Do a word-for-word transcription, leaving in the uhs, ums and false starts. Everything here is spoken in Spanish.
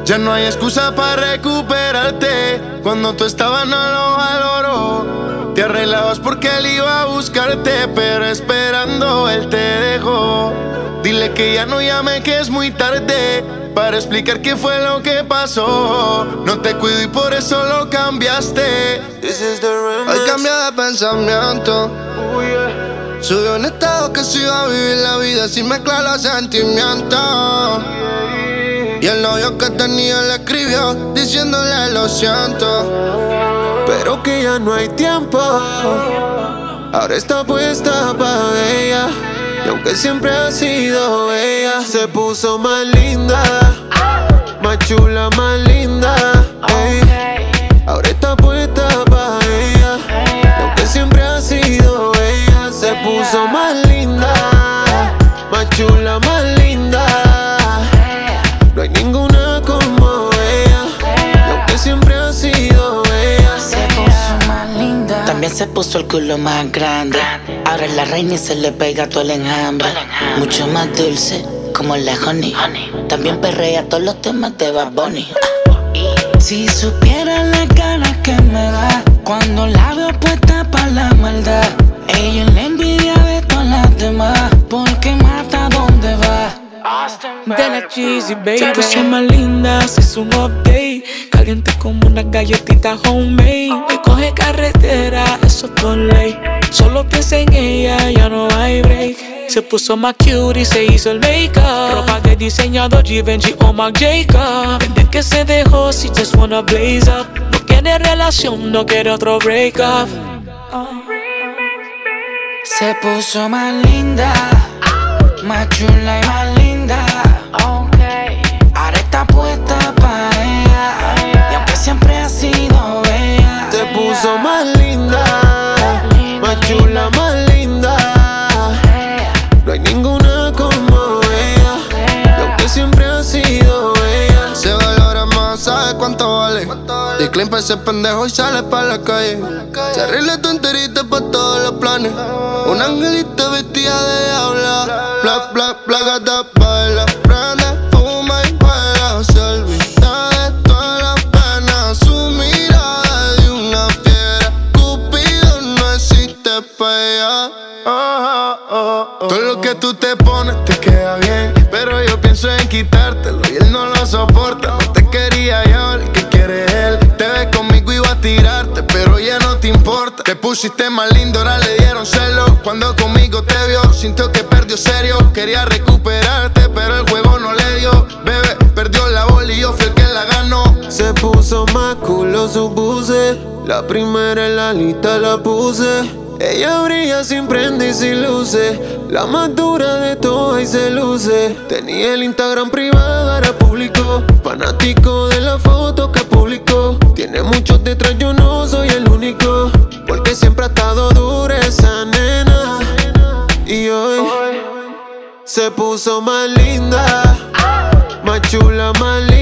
Ya no hay excusa para recuperarte. Cuando tú estabas no lo valoró. Te arreglabas porque él iba a buscarte, pero esperando él te dejó. Dile que ya no llame, que es muy tarde para explicar qué fue lo que pasó. No te cuido y por eso lo cambiaste. This is the remix. Hoy cambié de pensamiento. Oh, yeah. Subió un estado que se iba a vivir la vida sin mezclar los sentimientos. Y el novio que tenía le escribió diciéndole lo siento, pero que ya no hay tiempo. Ahora está puesta pa' ella, y aunque siempre ha sido ella, se puso más linda, más chula, más linda, ey. Ahora está puesta pa' ella, y aunque siempre ha sido ella, se puso más linda, más chula, más linda. No hay ninguna como ella, y aunque siempre ha sido ella. Se puso más linda, también se puso el culo más grande. Ahora es la reina y se le pega todo el enjambre. Mucho más dulce, como la honey. También perrea todos los temas de Bad Bunny. Si supiera la ganas que me da cuando la veo puesta pa' la maldad. Ella es la envidia de todas las demás, porque mata donde va. De la cheesy, baby. Se puso más linda, se hizo un update. Caliente como una galletita homemade. Me coge carretera, eso por ley. Solo piensa en ella, ya no hay break. Se puso más cute y se hizo el make-up. Ropa de diseñador, Givenchy o Marc Jacob. Desde que se dejó, she just wanna blaze up. No quiere relación, no quiere otro break-up. Se puso más linda, más chula y más linda. Ahora está puesta pa' ella, y aunque siempre ha sido ella. Se puso más linda, más chula, más linda. No hay ninguna como ella, y aunque siempre ha sido ella. Se valora más, ¿sabes cuánto vale? Disclaim pa' ese pendejo y sale pa' la calle. Se arregla tu enterita pa' todos los planes. Un angelito vestida de diabla. Bla, bla, bla, gata, baila. Prende, fuma y juega. Se olvida de todas las penas. Su mirada de una fiera. Cupido no existe pa' ella. Oh, oh, oh, oh. Todo lo que tú te pones te queda bien, pero yo pienso en quitártelo y él no lo soporta. No te quería yo, el que quiere él. Te ves conmigo, iba a tirarte, pero ya no te importa. Te pusiste más lindo, ahora le dieron celos. Cuando conmigo te vio, sintió que perdió serio. Quería recuperarte, pero el juego no le dio. Bebé, perdió la bola y yo fui el que la ganó. Se puso más culo su puse. La primera en la lista la puse. Ella brilla sin prende y sin luces. La más dura de todas y se luce. Tenía el Instagram privado, ahora público. Fanático de la foto que publicó. Tiene muchos detrás, yo no soy el único. Porque siempre ha estado dura esa nena. Y hoy se puso más linda, más chula, más linda.